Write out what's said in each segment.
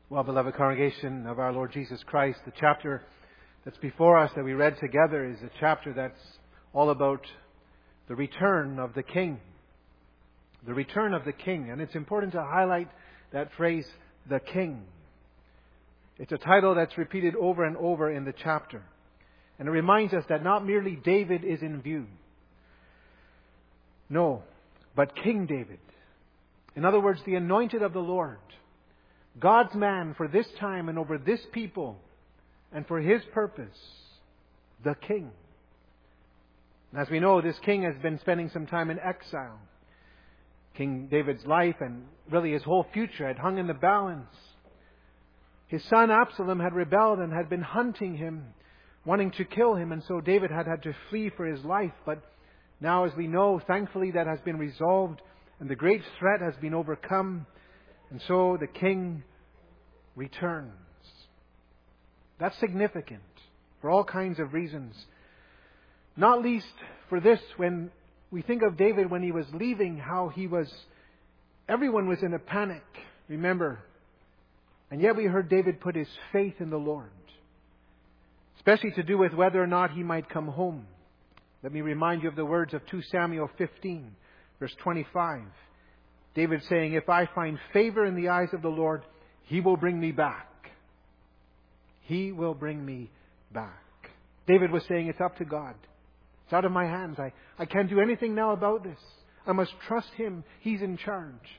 Well, beloved congregation of our Lord Jesus Christ, the chapter that's before us that we read together is a chapter that's all about the return of the King. The return of the King. And it's important to highlight that phrase, the King. It's a title that's repeated over and over in the chapter. And it reminds us that not merely David is in view. No, but King David. In other words, the anointed of the Lord. God's man for this time and over this people and for His purpose, the King. And as we know, this king has been spending some time in exile. King David's life and really his whole future had hung in the balance. His son Absalom had rebelled and had been hunting him, wanting to kill him, and so David had to flee for his life. But now, as we know, thankfully that has been resolved and the great threat has been overcome. And so the king returns. That's significant for all kinds of reasons. Not least for this, when we think of David when he was leaving, how everyone was in a panic, remember. And yet we heard David put his faith in the Lord. Especially to do with whether or not he might come home. Let me remind you of the words of 2 Samuel 15, verse 25. David saying, "If I find favor in the eyes of the Lord, He will bring me back." He will bring me back. David was saying, it's up to God. It's out of my hands. I can't do anything now about this. I must trust Him. He's in charge.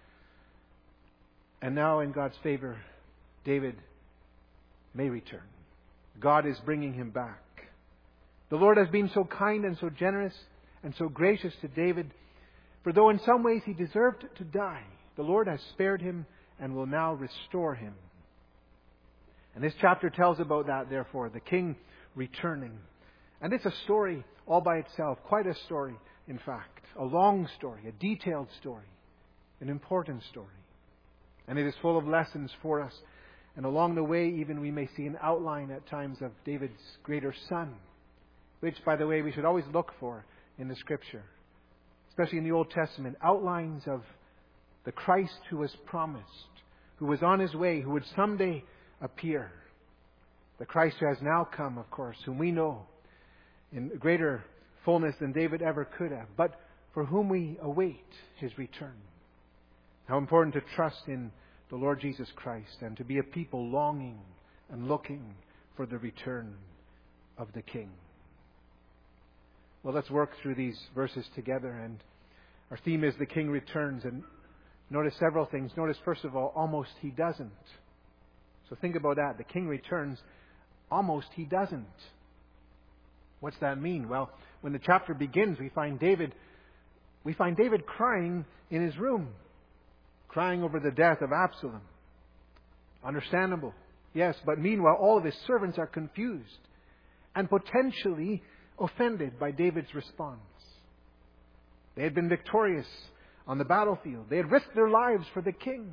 And now in God's favor, David may return. God is bringing him back. The Lord has been so kind and so generous and so gracious to David. For though in some ways he deserved to die, the Lord has spared him and will now restore him. And this chapter tells about that, therefore, the king returning. And it's a story all by itself, quite a story, in fact. A long story, a detailed story, an important story. And it is full of lessons for us. And along the way, even we may see an outline at times of David's greater son, which, by the way, we should always look for in the Scripture. Especially in the Old Testament, outlines of the Christ who was promised, who was on His way, who would someday appear. The Christ who has now come, of course, whom we know in greater fullness than David ever could have, but for whom we await His return. How important to trust in the Lord Jesus Christ and to be a people longing and looking for the return of the King. Well, let's work through these verses together. And our theme is the King returns. And notice several things. Notice, first of all, almost He doesn't. So think about that. The King returns. Almost He doesn't. What's that mean? Well, when the chapter begins, we find David crying in his room. Crying over the death of Absalom. Understandable. Yes, but meanwhile, all of his servants are confused and potentially offended by David's response. They had been victorious on the battlefield. They had risked their lives for the king.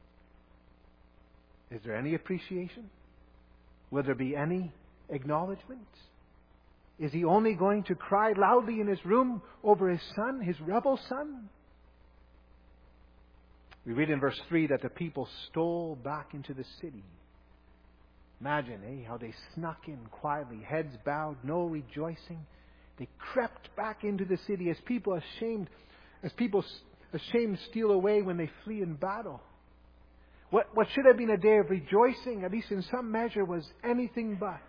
Is there any appreciation? Will there be any acknowledgement? Is he only going to cry loudly in his room over his son, his rebel son? We read in verse 3 that the people stole back into the city. Imagine, how they snuck in quietly, heads bowed, no rejoicing. They crept back into the city as people ashamed steal away when they flee in battle. What should have been a day of rejoicing, at least in some measure, was anything but.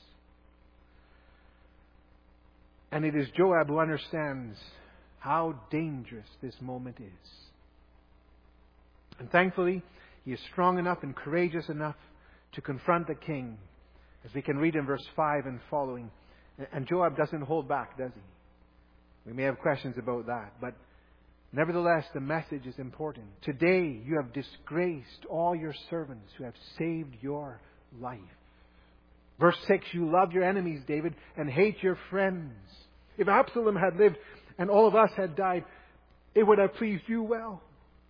And it is Joab who understands how dangerous this moment is. And thankfully, he is strong enough and courageous enough to confront the king, as we can read in verse 5 and following. And Joab doesn't hold back, does he? We may have questions about that, but nevertheless, the message is important. Today, you have disgraced all your servants who have saved your life. Verse 6, you love your enemies, David, and hate your friends. If Absalom had lived and all of us had died, it would have pleased you well.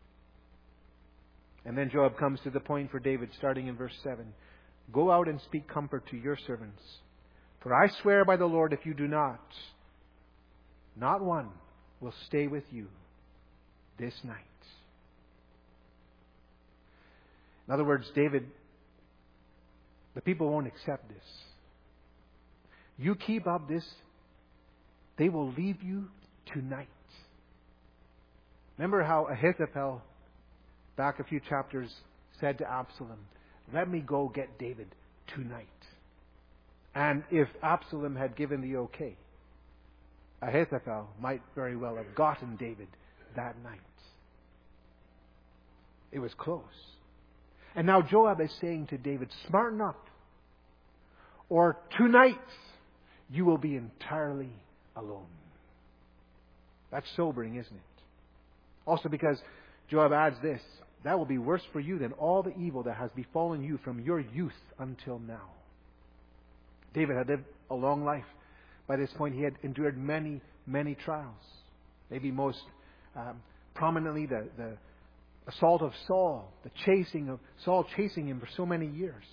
And then Joab comes to the point for David, starting in verse 7. Go out and speak comfort to your servants. For I swear by the Lord, if you do not one will stay with you this night. In other words, David, the people won't accept this. You keep up this, they will leave you tonight. Remember how Ahithophel, back a few chapters, said to Absalom, let me go get David tonight. And if Absalom had given the okay, Ahithophel might very well have gotten David that night. It was close. And now Joab is saying to David, smarten up, or tonight you will be entirely alone. That's sobering, isn't it? Also because Joab adds this, that will be worse for you than all the evil that has befallen you from your youth until now. David had lived a long life. By this point, he had endured many, many trials. Maybe most prominently the assault of Saul, the chasing of Saul chasing him for so many years.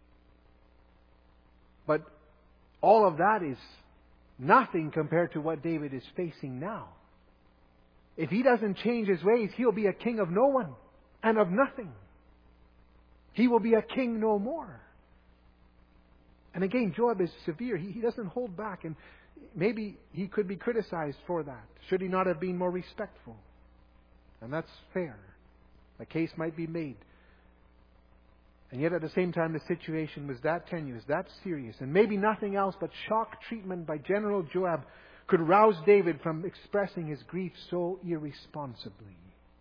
But all of that is nothing compared to what David is facing now. If he doesn't change his ways, he'll be a king of no one and of nothing. He will be a king no more. And again, Joab is severe. He doesn't hold back. And maybe he could be criticized for that. Should he not have been more respectful? And that's fair. A case might be made. And yet at the same time, the situation was that tenuous, that serious. And maybe nothing else but shock treatment by General Joab could rouse David from expressing his grief so irresponsibly.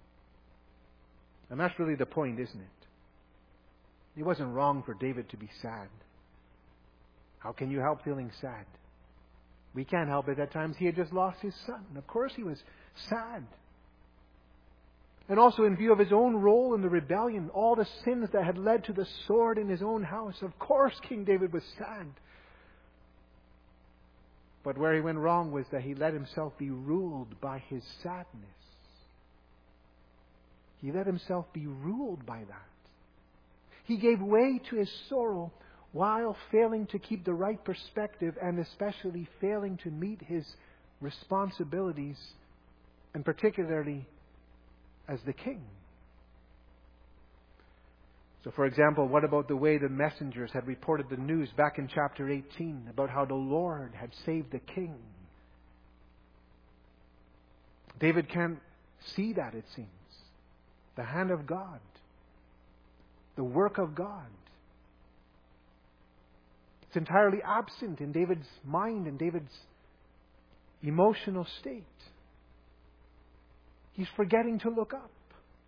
And that's really the point, isn't it? It wasn't wrong for David to be sad. How can you help feeling sad? We can't help it at times. He had just lost his son. Of course he was sad. And also in view of his own role in the rebellion, all the sins that had led to the sword in his own house, of course King David was sad. But where he went wrong was that he let himself be ruled by his sadness. He let himself be ruled by that. He gave way to his sorrow while failing to keep the right perspective and especially failing to meet his responsibilities, and particularly as the king. So, for example, what about the way the messengers had reported the news back in chapter 18 about how the Lord had saved the king? David can't see that, it seems. The hand of God. The work of God. It's entirely absent in David's mind and David's emotional state. He's forgetting to look up.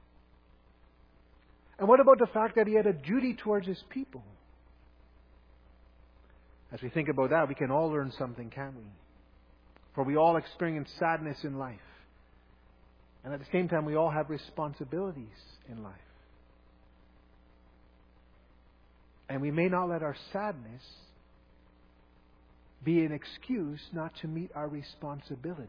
And what about the fact that he had a duty towards his people? As we think about that, we can all learn something, can't we? For we all experience sadness in life. And at the same time, we all have responsibilities in life. And we may not let our sadness be an excuse not to meet our responsibilities.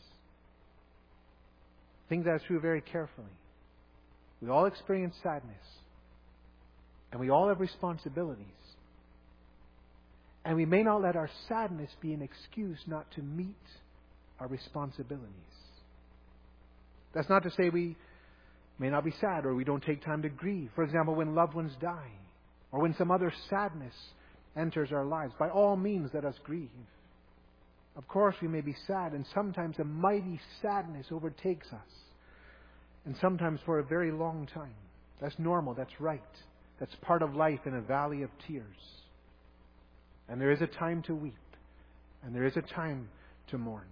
Think that through very carefully. We all experience sadness. And we all have responsibilities. And we may not let our sadness be an excuse not to meet our responsibilities. That's not to say we may not be sad or we don't take time to grieve. For example, when loved ones die or when some other sadness enters our lives. By all means, let us grieve. Of course, we may be sad, and sometimes a mighty sadness overtakes us. And sometimes for a very long time. That's normal, that's right. That's part of life in a valley of tears. And there is a time to weep. And there is a time to mourn.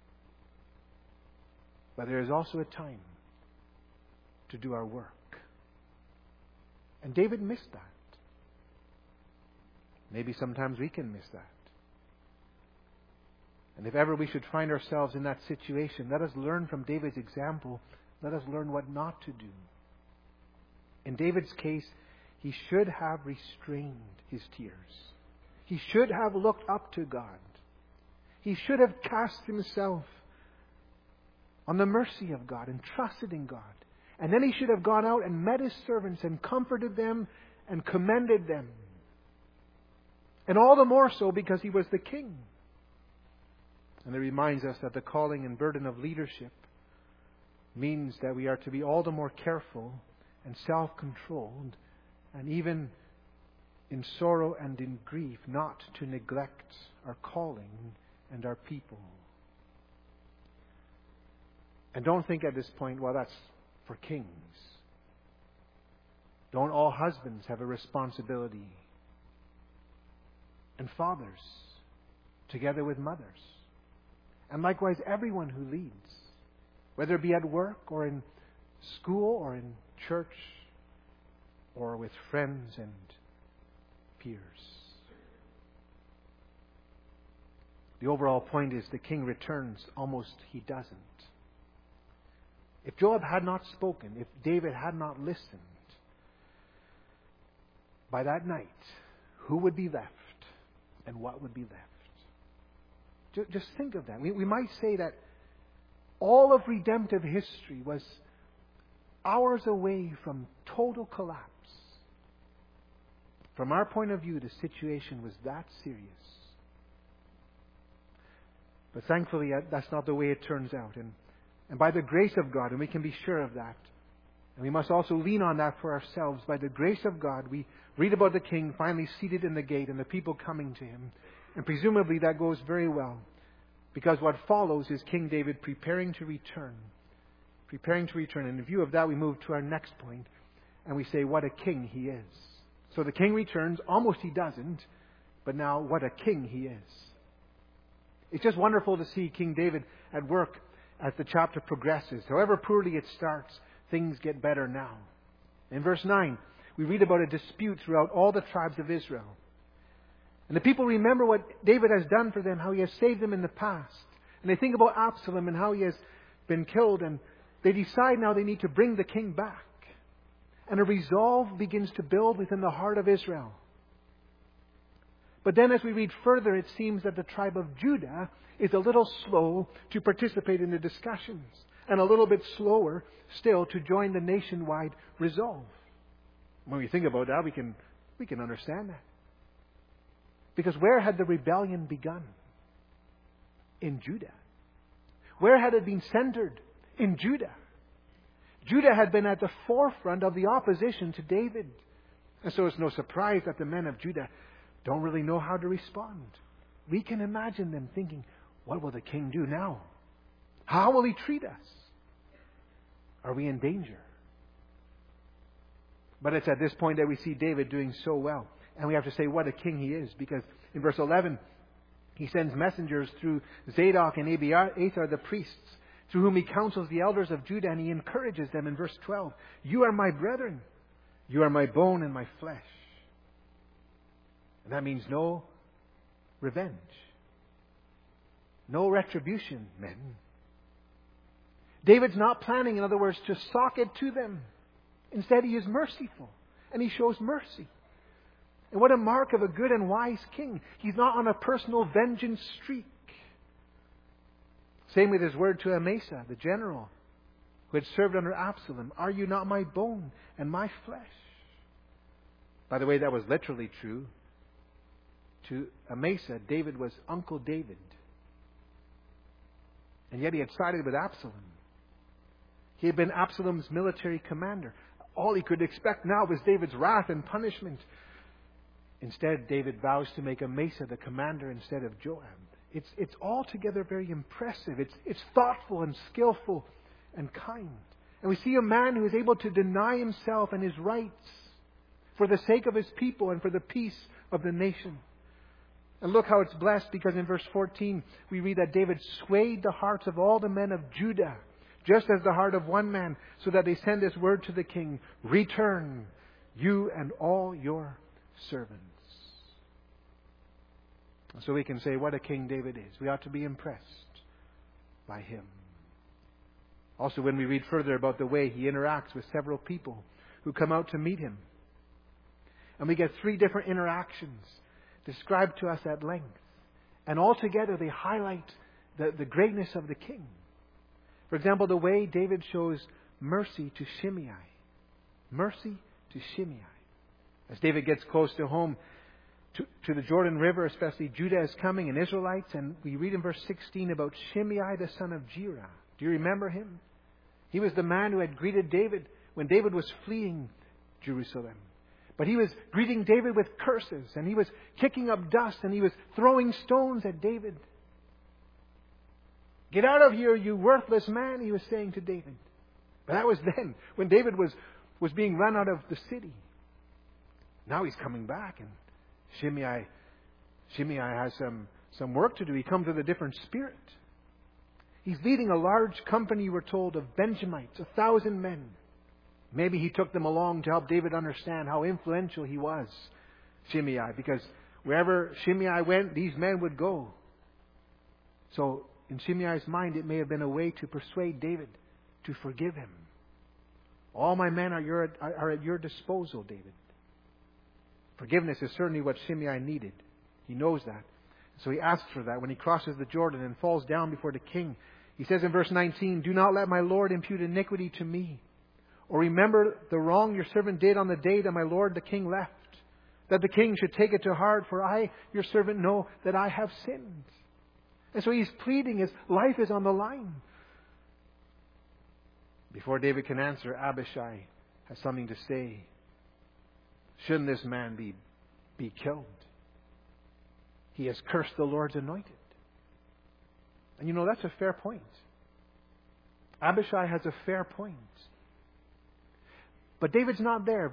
But there is also a time to do our work. And David missed that. Maybe sometimes we can miss that. And if ever we should find ourselves in that situation, let us learn from David's example. Let us learn what not to do. In David's case, he should have restrained his tears. He should have looked up to God. He should have cast himself on the mercy of God and trusted in God. And then he should have gone out and met his servants and comforted them and commended them. And all the more so because he was the king. And it reminds us that the calling and burden of leadership means that we are to be all the more careful and self-controlled and even in sorrow and in grief, not to neglect our calling and our people. And don't think at this point, well, that's for kings. Don't all husbands have a responsibility? And fathers, together with mothers. And likewise, everyone who leads, whether it be at work or in school or in church or with friends and peers. The overall point is the king returns, almost he doesn't. If Joab had not spoken, if David had not listened, by that night, who would be left and what would be left? Just think of that. We might say that all of redemptive history was hours away from total collapse. From our point of view, the situation was that serious. But thankfully, that's not the way it turns out. And by the grace of God, and we can be sure of that, and we must also lean on that for ourselves, by the grace of God, we read about the king finally seated in the gate and the people coming to him. And presumably that goes very well, because what follows is King David preparing to return. Preparing to return. And in view of that, we move to our next point, and we say, what a king he is. So the king returns, almost he doesn't, but now what a king he is. It's just wonderful to see King David at work as the chapter progresses. However poorly it starts, things get better now. In verse 9, we read about a dispute throughout all the tribes of Israel. And the people remember what David has done for them, how he has saved them in the past. And they think about Absalom and how he has been killed, and they decide now they need to bring the king back. And a resolve begins to build within the heart of Israel. But then as we read further, it seems that the tribe of Judah is a little slow to participate in the discussions, and a little bit slower still to join the nationwide resolve. When we think about that, we can understand that. Because where had the rebellion begun? In Judah. Where had it been centered? In Judah. Judah had been at the forefront of the opposition to David. And so it's no surprise that the men of Judah don't really know how to respond. We can imagine them thinking, what will the king do now? How will he treat us? Are we in danger? But it's at this point that we see David doing so well. And we have to say what a king he is. Because in verse 11, he sends messengers through Zadok and Abiathar the priests, through whom he counsels the elders of Judah, and he encourages them in verse 12. You are my brethren. You are my bone and my flesh. And that means no revenge. No retribution, men. David's not planning, in other words, to sock it to them. Instead, he is merciful, and he shows mercy. And what a mark of a good and wise king. He's not on a personal vengeance streak. Same with his word to Amasa, the general, who had served under Absalom. Are you not my bone and my flesh? By the way, that was literally true. To Amasa, David was Uncle David. And yet he had sided with Absalom. He had been Absalom's military commander. All he could expect now was David's wrath and punishment. Instead, David vows to make Amasa the commander instead of Joab. It's altogether very impressive. It's thoughtful and skillful and kind. And we see a man who is able to deny himself and his rights for the sake of his people and for the peace of the nation. And look how it's blessed, because in verse 14 we read that David swayed the hearts of all the men of Judah, just as the heart of one man, so that they send this word to the king, return, you and all your servants. So we can say what a king David is. We ought to be impressed by him. Also, when we read further about the way he interacts with several people who come out to meet him, and we get 3 different interactions described to us at length. And altogether they highlight the greatness of the king. For example, the way David shows mercy to Shimei. Mercy to Shimei. As David gets close to home, to the Jordan River, especially, Judah is coming and Israelites. And we read in verse 16 about Shimei the son of Gera. Do you remember him? He was the man who had greeted David when David was fleeing Jerusalem. But he was greeting David with curses, and he was kicking up dust, and he was throwing stones at David. Get out of here, you worthless man, he was saying to David. But that was then, when David was being run out of the city. Now he's coming back, and Shimei has some work to do. He comes with a different spirit. He's leading a large company, we're told, of Benjamites, 1,000 men. Maybe he took them along to help David understand how influential he was, Shimei, because wherever Shimei went, these men would go. So, in Shimei's mind, it may have been a way to persuade David to forgive him. All my men are at your disposal, David. Forgiveness is certainly what Shimei needed. He knows that. So he asks for that when he crosses the Jordan and falls down before the king. He says in verse 19, "Do not let my Lord impute iniquity to me, or remember the wrong your servant did on the day that my Lord the king left, that the king should take it to heart, for I, your servant, know that I have sinned." And so he's pleading. His life is on the line. Before David can answer, Abishai has something to say. Shouldn't this man be killed? He has cursed the Lord's anointed. And you know, that's a fair point. Abishai has a fair point. But David's not there.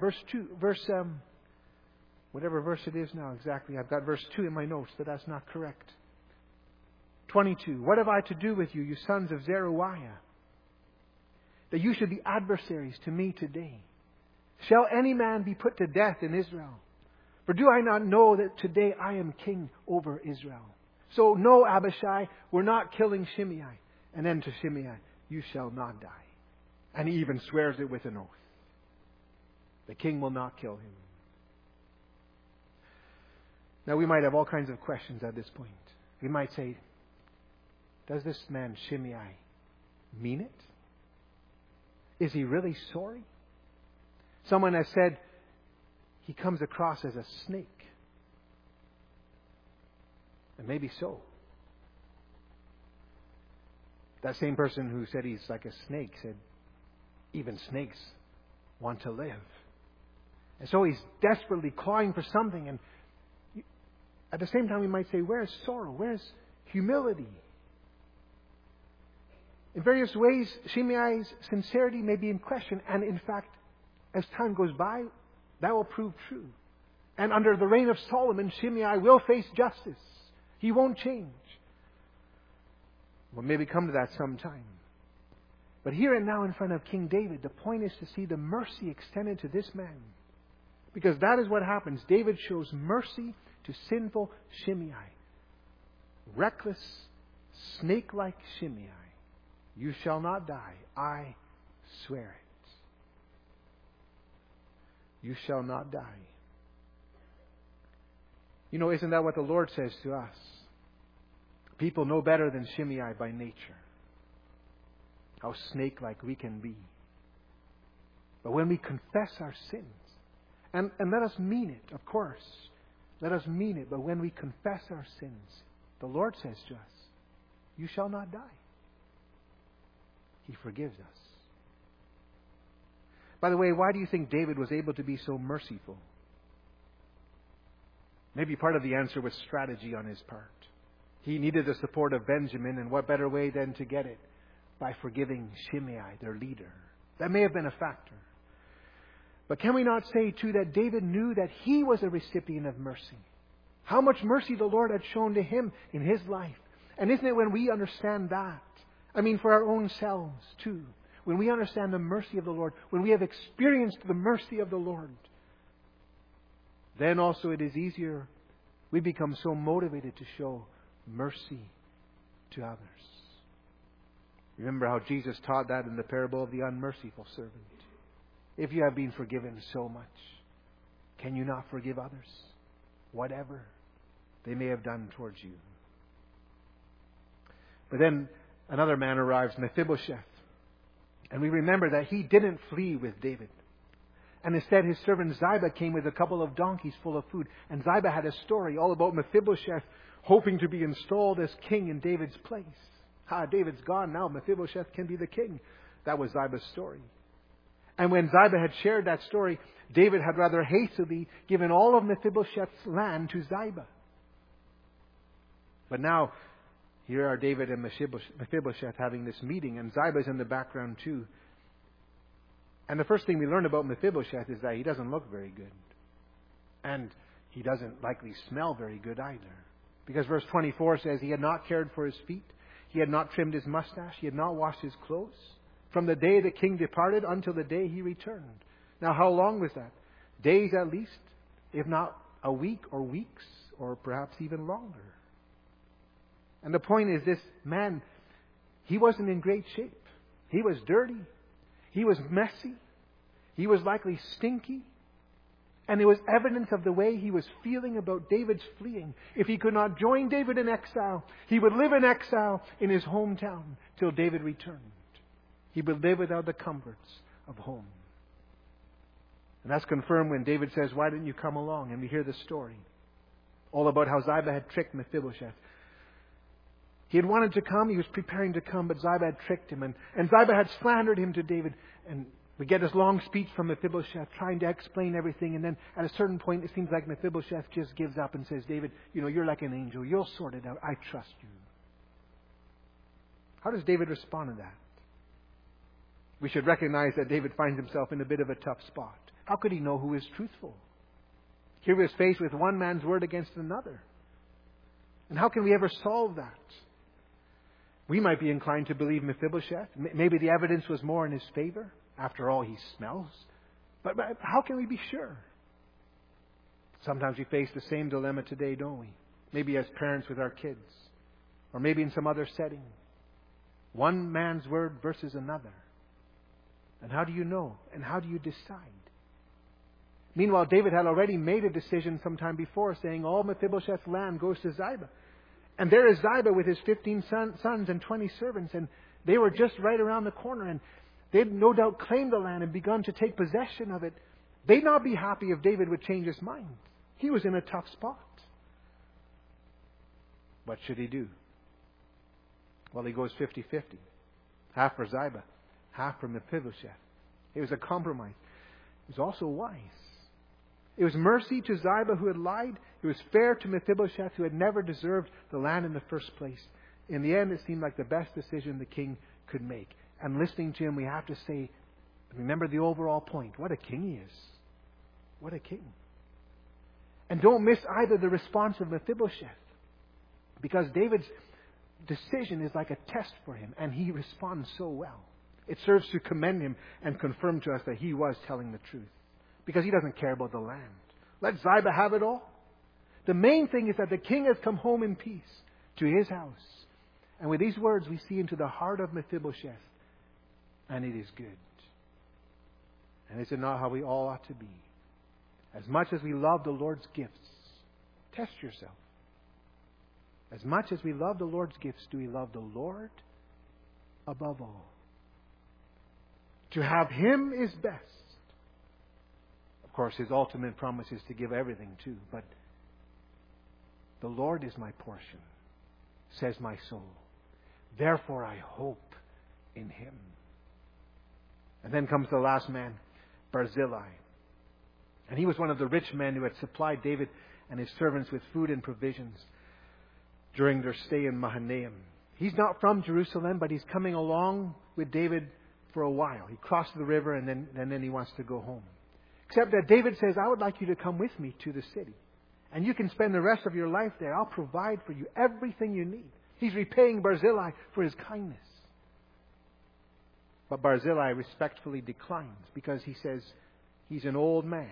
Whatever verse it is now exactly. I've got verse 2 in my notes, but that's not correct. 22. "What have I to do with you, you sons of Zeruiah, that you should be adversaries to me today? Shall any man be put to death in Israel? For do I not know that today I am king over Israel? So no, Abishai, we're not killing Shimei." And then to Shimei, "You shall not die." And he even swears it with an oath. The king will not kill him. Now we might have all kinds of questions at this point. We might say, does this man Shimei mean it? Is he really sorry? Someone has said he comes across as a snake. And maybe so. That same person who said he's like a snake said, even snakes want to live. And so he's desperately clawing for something. And at the same time, we might say, where's sorrow? Where's humility? In various ways, Shimei's sincerity may be in question. And in fact, as time goes by, that will prove true. And under the reign of Solomon, Shimei will face justice. He won't change. We'll maybe come to that sometime. But here and now in front of King David, the point is to see the mercy extended to this man. Because that is what happens. David shows mercy to sinful Shimei. Reckless, snake-like Shimei. "You shall not die. I swear it." You shall not die. You know, isn't that what the Lord says to us? People know better than Shimei by nature how snake-like we can be. But when we confess our sins, and let us mean it, of course, let us mean it, but when we confess our sins, the Lord says to us, "You shall not die." He forgives us. By the way, why do you think David was able to be so merciful? Maybe part of the answer was strategy on his part. He needed the support of Benjamin, and what better way than to get it? By forgiving Shimei, their leader. That may have been a factor. But can we not say, too, that David knew that he was a recipient of mercy? How much mercy the Lord had shown to him in his life. And isn't it when we understand that? I mean, for our own selves, too. When we understand the mercy of the Lord, when we have experienced the mercy of the Lord, then also it is easier. We become so motivated to show mercy to others. Remember how Jesus taught that in the parable of the unmerciful servant. If you have been forgiven so much, can you not forgive others? Whatever they may have done towards you. But then another man arrives, Mephibosheth. And we remember that he didn't flee with David. And instead his servant Ziba came with a couple of donkeys full of food. And Ziba had a story all about Mephibosheth hoping to be installed as king in David's place. David's gone now. Mephibosheth can be the king. That was Ziba's story. And when Ziba had shared that story, David had rather hastily given all of Mephibosheth's land to Ziba. But now, here are David and Mephibosheth having this meeting, and Ziba's in the background too. And the first thing we learn about Mephibosheth is that he doesn't look very good. And he doesn't likely smell very good either. Because verse 24 says he had not cared for his feet, he had not trimmed his mustache, he had not washed his clothes, from the day the king departed until the day he returned. Now how long was that? Days at least, if not a week or weeks, or perhaps even longer. And the point is, this man, he wasn't in great shape. He was dirty. He was messy. He was likely stinky. And there was evidence of the way he was feeling about David's fleeing. If he could not join David in exile, he would live in exile in his hometown till David returned. He would live without the comforts of home. And that's confirmed when David says, "Why didn't you come along?" And we hear the story. All about how Ziba had tricked Mephibosheth. He had wanted to come, he was preparing to come, but Ziba had tricked him. And Ziba had slandered him to David. And we get this long speech from Mephibosheth trying to explain everything. And then at a certain point, it seems like Mephibosheth just gives up and says, "David, you're like an angel. You'll sort it out. I trust you." How does David respond to that? We should recognize that David finds himself in a bit of a tough spot. How could he know who is truthful? Here he was faced with one man's word against another. And how can we ever solve that? We might be inclined to believe Mephibosheth. Maybe the evidence was more in his favor. After all, he smells. But how can we be sure? Sometimes we face the same dilemma today, don't we? Maybe as parents with our kids. Or maybe in some other setting. One man's word versus another. And how do you know? And how do you decide? Meanwhile, David had already made a decision sometime before, saying all Mephibosheth's land goes to Ziba. And there is Ziba with his 15 sons and 20 servants, and they were just right around the corner, and they'd no doubt claimed the land and begun to take possession of it. They'd not be happy if David would change his mind. He was in a tough spot. What should he do? Well, he goes 50-50. Half for Ziba, half for Mephibosheth. It was a compromise. It was also wise. It was mercy to Ziba who had lied. It was fair to Mephibosheth who had never deserved the land in the first place. In the end, it seemed like the best decision the king could make. And listening to him, we have to say, remember the overall point. What a king he is. What a king. And don't miss either the response of Mephibosheth. Because David's decision is like a test for him. And he responds so well. It serves to commend him and confirm to us that he was telling the truth. Because he doesn't care about the land. Let Ziba have it all. The main thing is that the king has come home in peace to his house. And with these words, we see into the heart of Mephibosheth. And it is good. And is it not how we all ought to be? As much as we love the Lord's gifts, test yourself. As much as we love the Lord's gifts, do we love the Lord above all? To have Him is best. Of course, His ultimate promise is to give everything too. But the Lord is my portion, says my soul. Therefore I hope in Him. And then comes the last man, Barzillai. And he was one of the rich men who had supplied David and his servants with food and provisions during their stay in Mahanaim. He's not from Jerusalem, but he's coming along with David for a while. He crossed the river and then he wants to go home. Except that David says, I would like you to come with me to the city. And you can spend the rest of your life there. I'll provide for you everything you need. He's repaying Barzillai for his kindness. But Barzillai respectfully declines because he says he's an old man.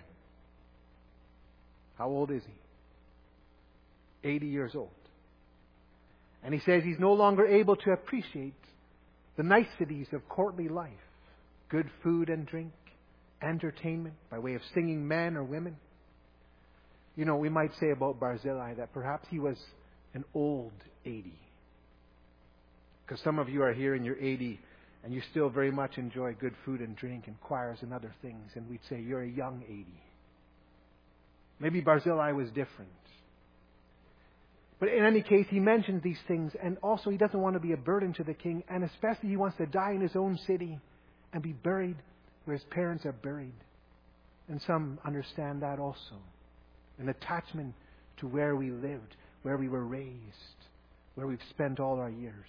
How old is he? 80 years old. And he says he's no longer able to appreciate the niceties of courtly life. Good food and drink, entertainment by way of singing men or women. You know, we might say about Barzillai that perhaps he was an old 80. Because some of you are here and you're 80 and you still very much enjoy good food and drink and choirs and other things. And we'd say you're a young 80. Maybe Barzillai was different. But in any case, he mentions these things. And also he doesn't want to be a burden to the king. And especially he wants to die in his own city and be buried where his parents are buried. And some understand that also. An attachment to where we lived, where we were raised, where we've spent all our years.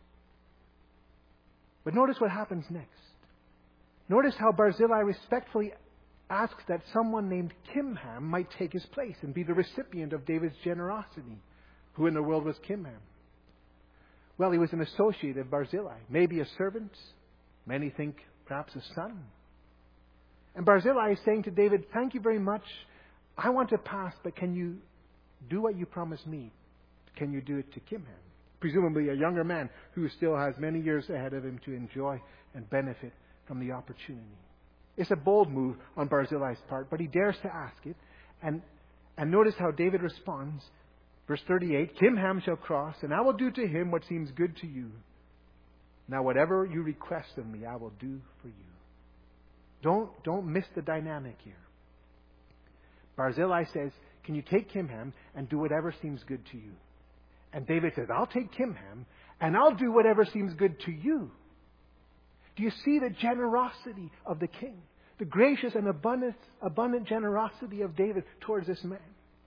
But notice what happens next. Notice how Barzillai respectfully asks that someone named Kimham might take his place and be the recipient of David's generosity. Who in the world was Kimham? Well, he was an associate of Barzillai, maybe a servant. Many think perhaps a son. And Barzillai is saying to David, thank you very much. I want to pass, but can you do what you promised me? Can you do it to Kimham? Presumably a younger man who still has many years ahead of him to enjoy and benefit from the opportunity. It's a bold move on Barzillai's part, but he dares to ask it. And notice how David responds. Verse 38, Kimham shall cross, and I will do to him what seems good to you. Now whatever you request of me, I will do for you. Don't miss the dynamic here. Barzillai says, can you take Kimham and do whatever seems good to you? And David says, I'll take Kimham and I'll do whatever seems good to you. Do you see the generosity of the king? The gracious and abundant generosity of David towards this man.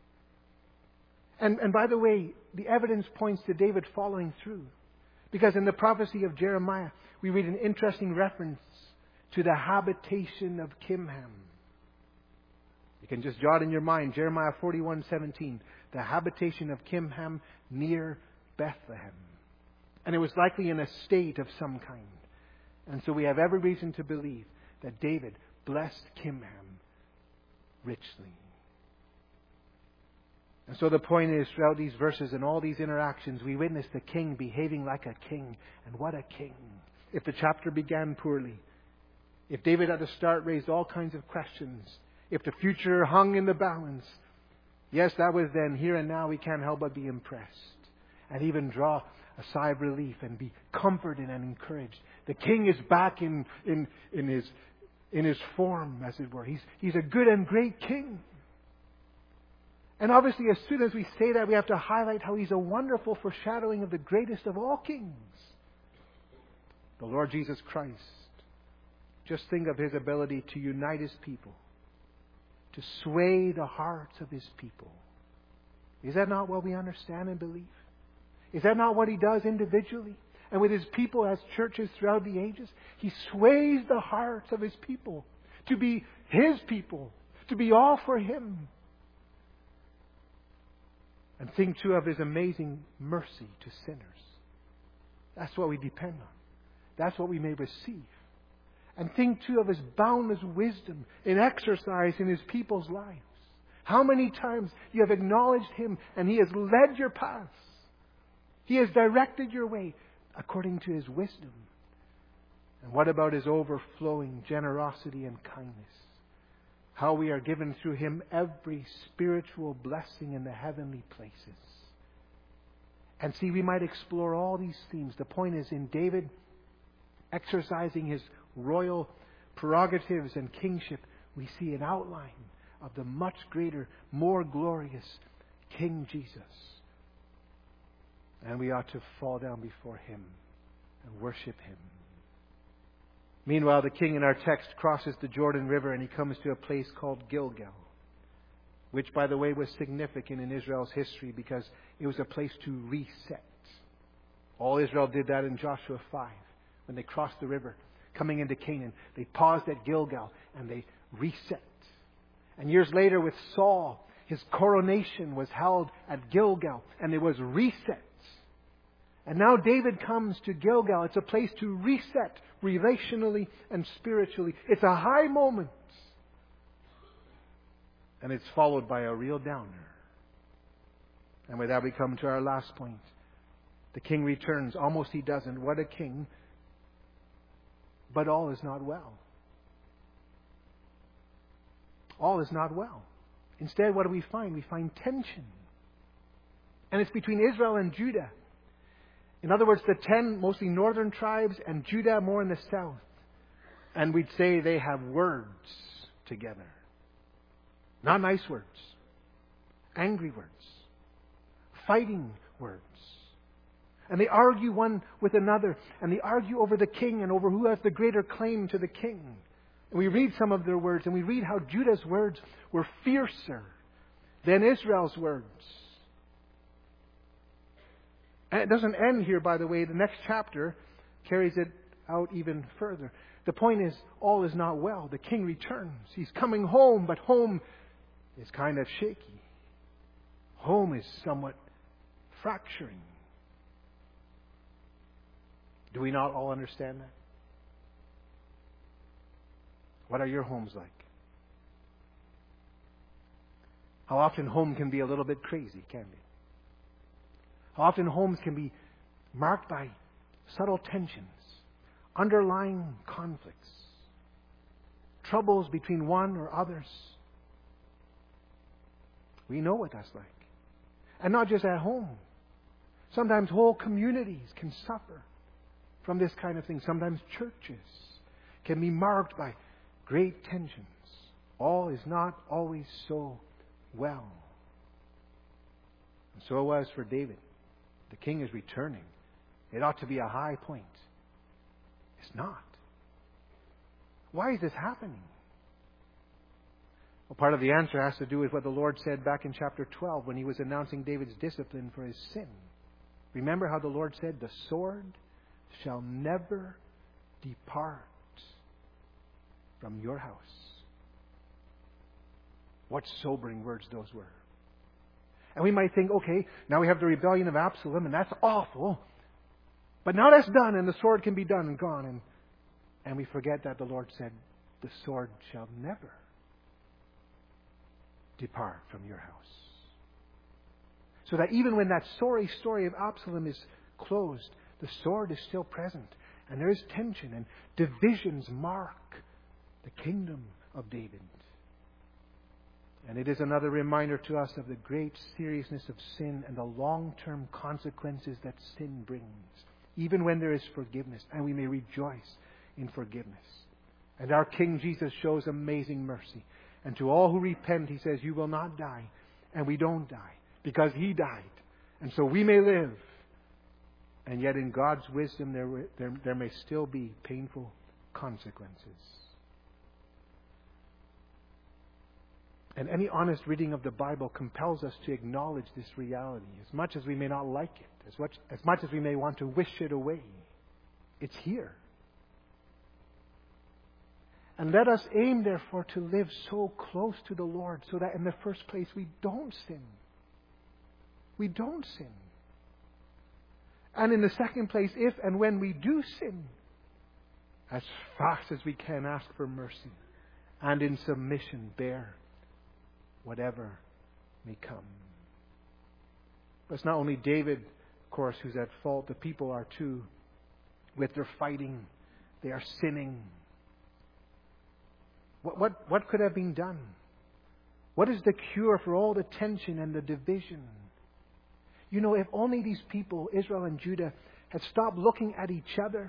And by the way, the evidence points to David following through. Because in the prophecy of Jeremiah, we read an interesting reference to the habitation of Kimham. You can just jot in your mind, Jeremiah 41:17, the habitation of Kimham near Bethlehem. And it was likely an estate of some kind. And so we have every reason to believe that David blessed Kimham richly. And so the point is, throughout these verses and all these interactions, we witness the king behaving like a king. And what a king. If the chapter began poorly, if David at the start raised all kinds of questions, if the future hung in the balance, yes, that was then. Here and now we can't help but be impressed and even draw a sigh of relief and be comforted and encouraged. The king is back in his form, as it were. He's a good and great king. And obviously, as soon as we say that, we have to highlight how he's a wonderful foreshadowing of the greatest of all kings, the Lord Jesus Christ. Just think of his ability to unite his people, to sway the hearts of his people. Is that not what we understand and believe? Is that not what he does individually and with his people as churches throughout the ages? He sways the hearts of his people to be his people, to be all for him. And think too of his amazing mercy to sinners. That's what we depend on. That's what we may receive. And think too of his boundless wisdom in exercise in his people's lives. How many times you have acknowledged him and he has led your paths. He has directed your way according to his wisdom. And what about his overflowing generosity and kindness? How we are given through him every spiritual blessing in the heavenly places. And see, we might explore all these themes. The point is, in David exercising his royal prerogatives and kingship, we see an outline of the much greater, more glorious King Jesus. And we ought to fall down before him and worship him. Meanwhile, the king in our text crosses the Jordan River and he comes to a place called Gilgal, which, by the way, was significant in Israel's history because it was a place to reset. All Israel did that in Joshua 5 when they crossed the river coming into Canaan. They paused at Gilgal and they reset. And years later with Saul, his coronation was held at Gilgal and it was reset. And now David comes to Gilgal. It's a place to reset relationally and spiritually. It's a high moment. And it's followed by a real downer. And with that we come to our last point. The king returns. Almost he doesn't. What a king. But all is not well. All is not well. Instead, what do we find? We find tension. And it's between Israel and Judah. In other words, the 10 mostly northern tribes and Judah more in the south. And we'd say they have words together. Not nice words. Angry words. Fighting words. And they argue one with another. And they argue over the king and over who has the greater claim to the king. And we read some of their words, and we read how Judah's words were fiercer than Israel's words. And it doesn't end here, by the way. The next chapter carries it out even further. The point is, all is not well. The king returns. He's coming home, but home is kind of shaky. Home is somewhat fracturing. Do we not all understand that? What are your homes like? How often home can be a little bit crazy, can it? How often homes can be marked by subtle tensions, underlying conflicts, troubles between one or others. We know what that's like. And not just at home. Sometimes whole communities can suffer from this kind of thing. Sometimes churches can be marked by great tensions. All is not always so well. And so it was for David. The king is returning. It ought to be a high point. It's not. Why is this happening? Well, part of the answer has to do with what the Lord said back in chapter 12 when He was announcing David's discipline for his sin. Remember how the Lord said, "The sword shall never depart from your house." What sobering words those were. And we might think, okay, now we have the rebellion of Absalom, and that's awful. But now that's done, and the sword can be done and gone. And we forget that the Lord said, "The sword shall never depart from your house." So that even when that sorry story of Absalom is closed, the sword is still present. And there is tension, and divisions mark the kingdom of David. And it is another reminder to us of the great seriousness of sin and the long-term consequences that sin brings, even when there is forgiveness, and we may rejoice in forgiveness. And our King Jesus shows amazing mercy. And to all who repent, He says, "You will not die." And we don't die, because He died. And so we may live. And yet in God's wisdom, there may still be painful consequences. And any honest reading of the Bible compels us to acknowledge this reality, as much as we may not like it, as much as we may want to wish it away. It's here. And let us aim, therefore, to live so close to the Lord so that in the first place we don't sin. We don't sin. And in the second place, if and when we do sin, as fast as we can ask for mercy and in submission bear whatever may come. But it's not only David, of course, who's at fault. The people are too. With their fighting, they are sinning. What could have been done? What is the cure for all the tension and the division? You know, if only these people, Israel and Judah, had stopped looking at each other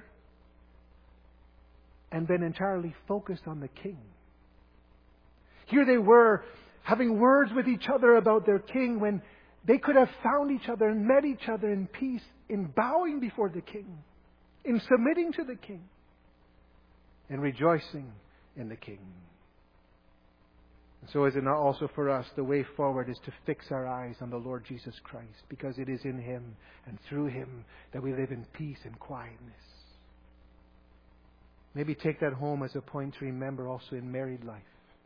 and been entirely focused on the king. Here they were, having words with each other about their king, when they could have found each other and met each other in peace, in bowing before the king, in submitting to the king, and rejoicing in the king. And so is it not also for us, the way forward is to fix our eyes on the Lord Jesus Christ, because it is in Him and through Him that we live in peace and quietness. Maybe take that home as a point to remember also in married life.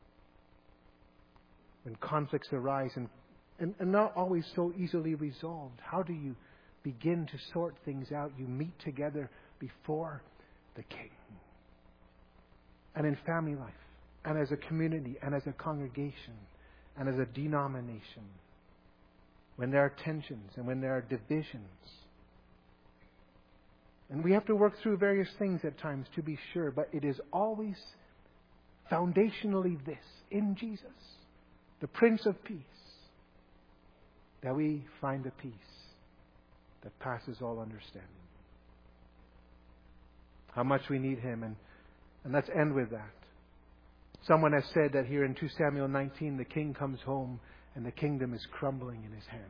When conflicts arise and not always so easily resolved, how do you begin to sort things out? You meet together before the King. And in family life, and as a community, and as a congregation, and as a denomination, when there are tensions and when there are divisions. And we have to work through various things at times, to be sure, but it is always foundationally this, in Jesus, the Prince of Peace, that we find the peace that passes all understanding. How much we need Him, and let's end with that. Someone has said that here in 2 Samuel 19, the king comes home and the kingdom is crumbling in his hands.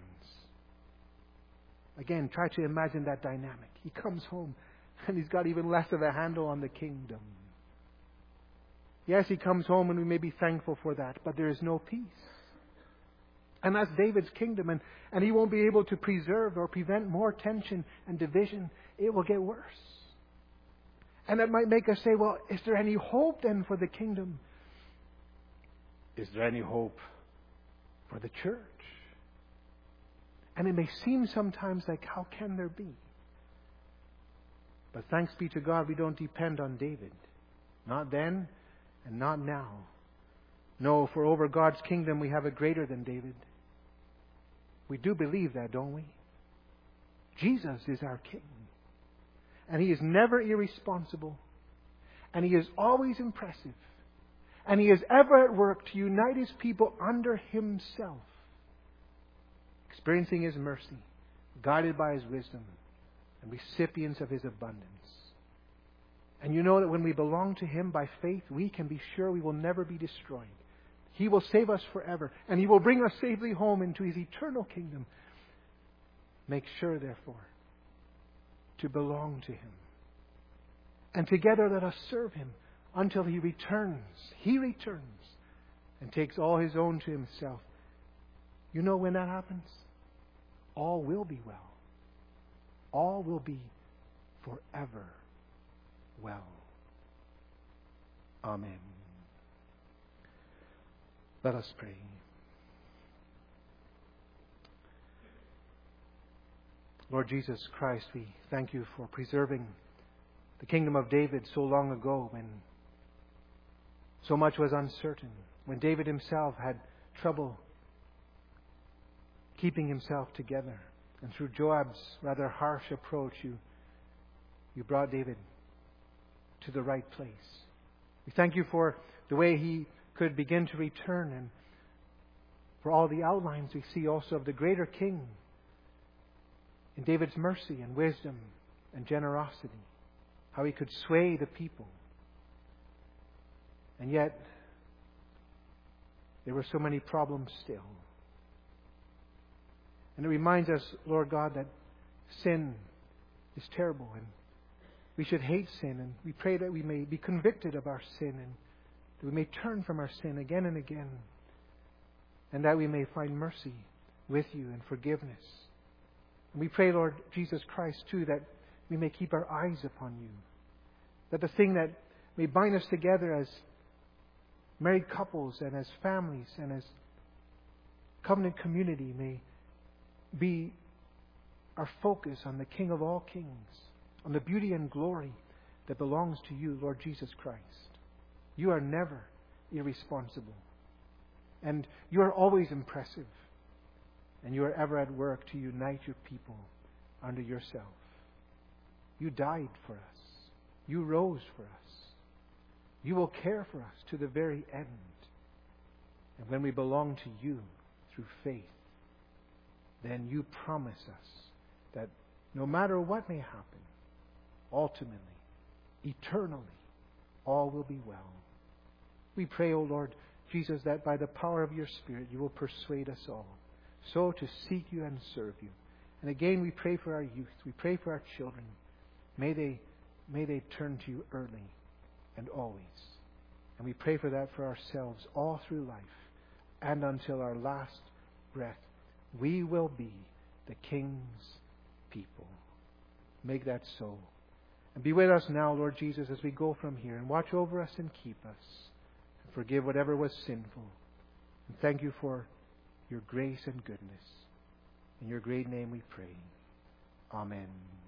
Again, try to imagine that dynamic. He comes home and he's got even less of a handle on the kingdom. Yes, he comes home and we may be thankful for that, but there is no peace. And that's David's kingdom, and he won't be able to preserve or prevent more tension and division. It will get worse. And that might make us say, well, is there any hope then for the kingdom? Is there any hope for the church? And it may seem sometimes like, how can there be? But thanks be to God, we don't depend on David. Not then and not now. No, for over God's kingdom we have a greater than David. We do believe that, don't we? Jesus is our King. And He is never irresponsible. And He is always impressive. And He is ever at work to unite His people under Himself. Experiencing His mercy, guided by His wisdom, and recipients of His abundance. And you know that when we belong to Him by faith, we can be sure we will never be destroyed. He will save us forever, and He will bring us safely home into His eternal kingdom. Make sure, therefore, to belong to Him. And together let us serve Him until He returns. He returns and takes all His own to Himself. You know when that happens? All will be well. All will be forever well. Amen. Let us pray. Lord Jesus Christ, we thank You for preserving the kingdom of David so long ago when so much was uncertain, when David himself had trouble keeping himself together. And through Joab's rather harsh approach, you brought David to the right place. We thank You for the way he could begin to return, and for all the outlines we see also of the greater King in David's mercy and wisdom and generosity, how he could sway the people. And yet, there were so many problems still. And it reminds us, Lord God, that sin is terrible, and we should hate sin, and we pray that we may be convicted of our sin, and that we may turn from our sin again and again, and that we may find mercy with You and forgiveness. And we pray, Lord Jesus Christ, too, that we may keep our eyes upon You, that the thing that may bind us together as married couples and as families and as covenant community may be our focus on the King of all kings, on the beauty and glory that belongs to You, Lord Jesus Christ. You are never irresponsible. And You are always impressive. And You are ever at work to unite Your people under Yourself. You died for us. You rose for us. You will care for us to the very end. And when we belong to You through faith, then You promise us that no matter what may happen, ultimately, eternally, all will be well. We pray, O Lord Jesus, that by the power of Your Spirit You will persuade us all so to seek You and serve You. And again, we pray for our youth. We pray for our children. May they turn to You early and always. And we pray for that for ourselves all through life and until our last breath. We will be the King's people. Make that so. And be with us now, Lord Jesus, as we go from here. And watch over us and keep us. And forgive whatever was sinful. And thank You for Your grace and goodness. In Your great name we pray. Amen.